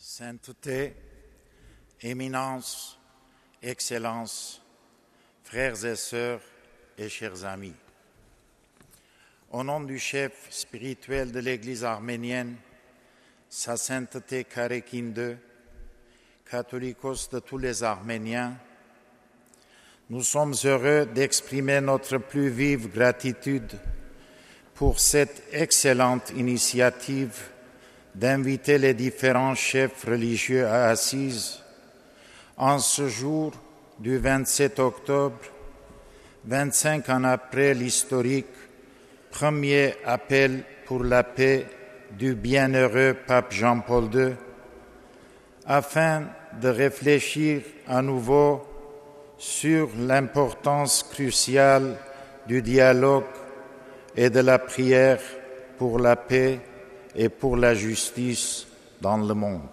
Sainteté, éminence, excellence, frères et sœurs et chers amis. Au nom du chef spirituel de l'Église arménienne, Sa Sainteté Karekin II, catholicos de tous les Arméniens, nous sommes heureux d'exprimer notre plus vive gratitude pour cette excellente initiative d'inviter les différents chefs religieux à Assise en ce jour du 27 octobre, 25 ans après l'historique premier appel pour la paix du bienheureux pape Jean-Paul II, afin de réfléchir à nouveau sur l'importance cruciale du dialogue et de la prière pour la paix et pour la justice dans le monde.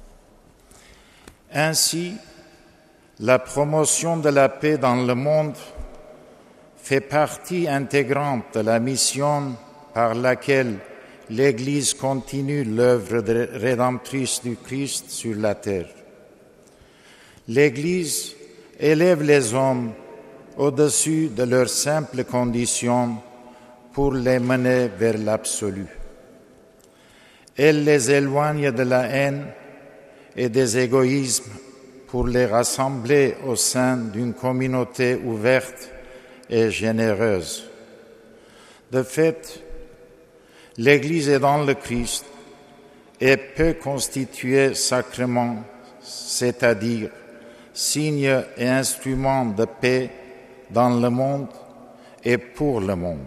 Ainsi, la promotion de la paix dans le monde fait partie intégrante de la mission par laquelle l'Église continue l'œuvre rédemptrice du Christ sur la terre. L'Église élève les hommes au-dessus de leurs simples conditions pour les mener vers l'absolu. Elle les éloigne de la haine et des égoïsmes pour les rassembler au sein d'une communauté ouverte et généreuse. De fait, l'Église est dans le Christ et peut constituer sacrement, c'est-à-dire signe et instrument de paix dans le monde et pour le monde.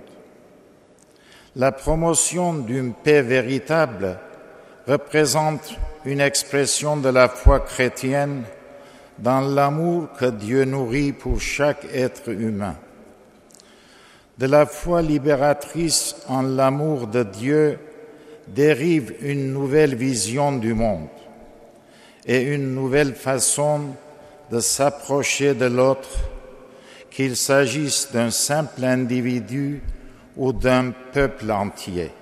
La promotion d'une paix véritable représente une expression de la foi chrétienne dans l'amour que Dieu nourrit pour chaque être humain. De la foi libératrice en l'amour de Dieu dérive une nouvelle vision du monde et une nouvelle façon de s'approcher de l'autre, qu'il s'agisse d'un simple individu ou d'un peuple entier.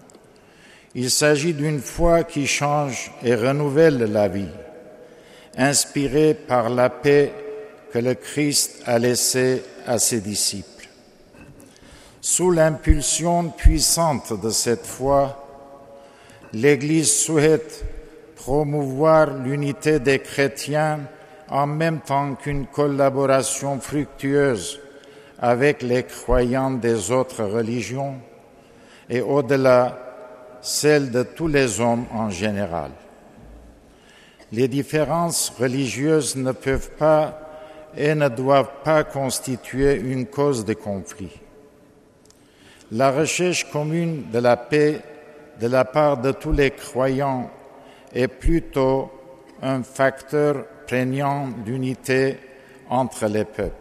Il s'agit d'une foi qui change et renouvelle la vie, inspirée par la paix que le Christ a laissée à ses disciples. Sous l'impulsion puissante de cette foi, l'Église souhaite promouvoir l'unité des chrétiens en même temps qu'une collaboration fructueuse avec les croyants des autres religions et au-delà, celle de tous les hommes en général. Les différences religieuses ne peuvent pas et ne doivent pas constituer une cause de conflit. La recherche commune de la paix de la part de tous les croyants est plutôt un facteur prégnant d'unité entre les peuples.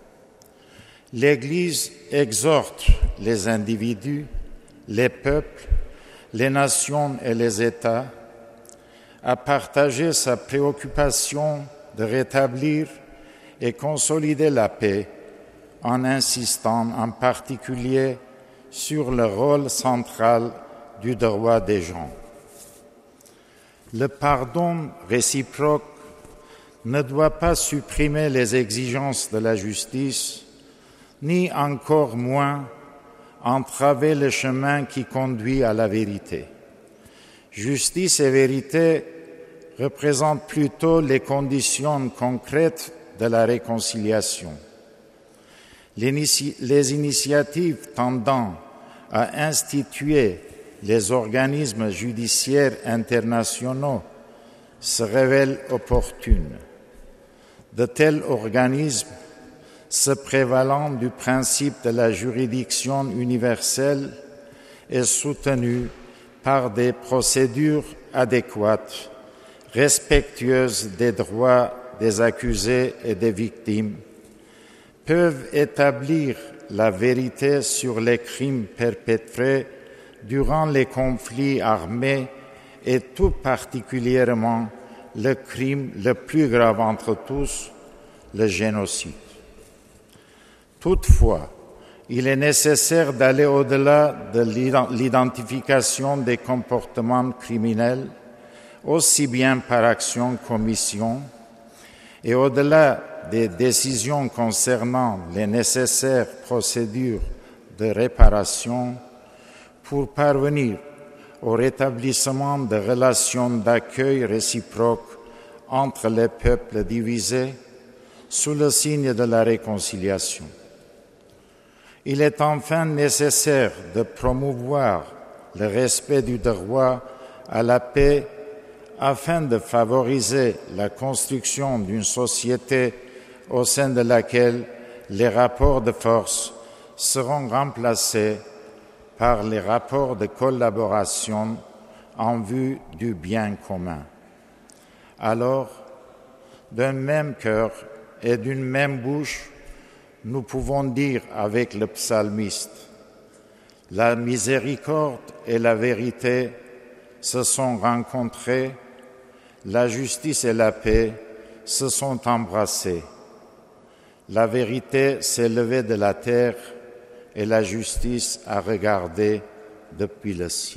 L'Église exhorte les individus, les peuples, les nations et les États à partager sa préoccupation de rétablir et consolider la paix en insistant en particulier sur le rôle central du droit des gens. Le pardon réciproque ne doit pas supprimer les exigences de la justice, ni encore moins entraver le chemin qui conduit à la vérité. Justice et vérité représentent plutôt les conditions concrètes de la réconciliation. Les initiatives tendant à instituer les organismes judiciaires internationaux se révèlent opportunes. De tels organismes, se prévalant du principe de la juridiction universelle, est soutenu par des procédures adéquates, respectueuses des droits des accusés et des victimes, peuvent établir la vérité sur les crimes perpétrés durant les conflits armés et tout particulièrement le crime le plus grave entre tous, le génocide. Toutefois, il est nécessaire d'aller au-delà de l'identification des comportements criminels aussi bien par action qu'omission, et au-delà des décisions concernant les nécessaires procédures de réparation, pour parvenir au rétablissement de relations d'accueil réciproque entre les peuples divisés sous le signe de la réconciliation. Il est enfin nécessaire de promouvoir le respect du droit à la paix afin de favoriser la construction d'une société au sein de laquelle les rapports de force seront remplacés par les rapports de collaboration en vue du bien commun. Alors, d'un même cœur et d'une même bouche, nous pouvons dire avec le psalmiste: « La miséricorde et la vérité se sont rencontrées, la justice et la paix se sont embrassées. La vérité s'est levée de la terre et la justice a regardé depuis le ciel. »